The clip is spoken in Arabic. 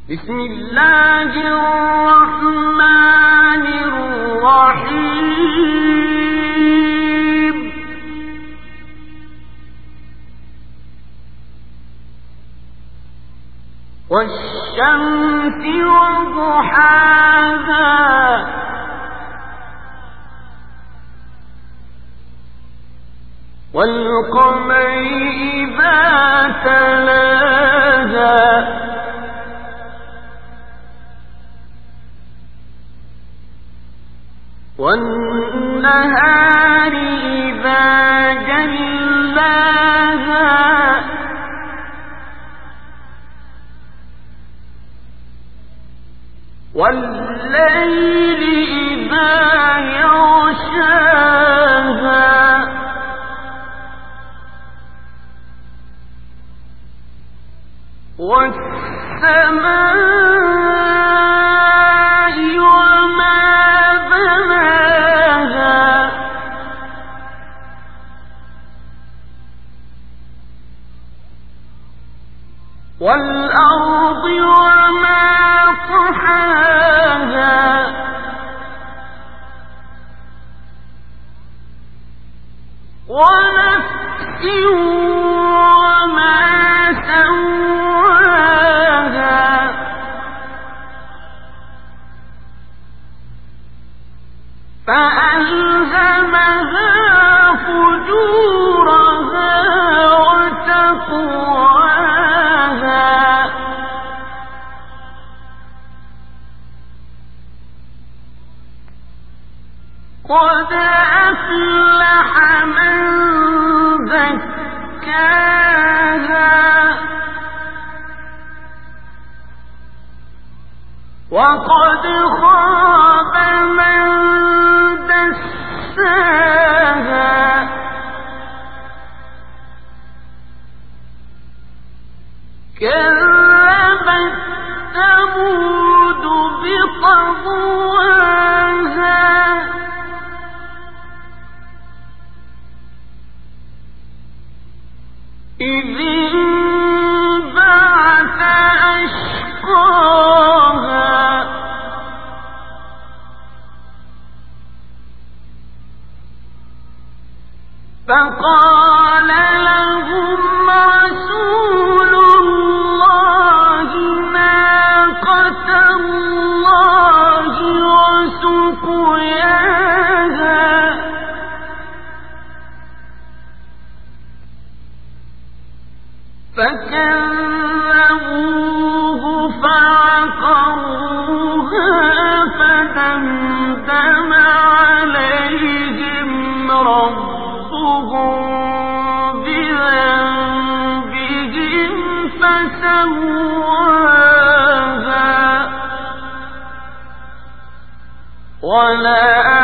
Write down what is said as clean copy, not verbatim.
بسم الله الرحمن الرحيم والشمس وضحاها والقمر إذا تلاها والنهار إذا جلاها والليل إذا يغشاها والسماء وما بناها والأرض وما طحاها ونفس وما سواها فألهمها فجورها وتقواها قد أفلح من زكاها وقد خاب من دساها كذبت ثمود بطغواها إذ انبعث أشقاها فقال لهم رسول الله ناقة الله وسقياها فكذبوه فعقروها فدمدم عليهم ربهم بذنبهم فسواها ولا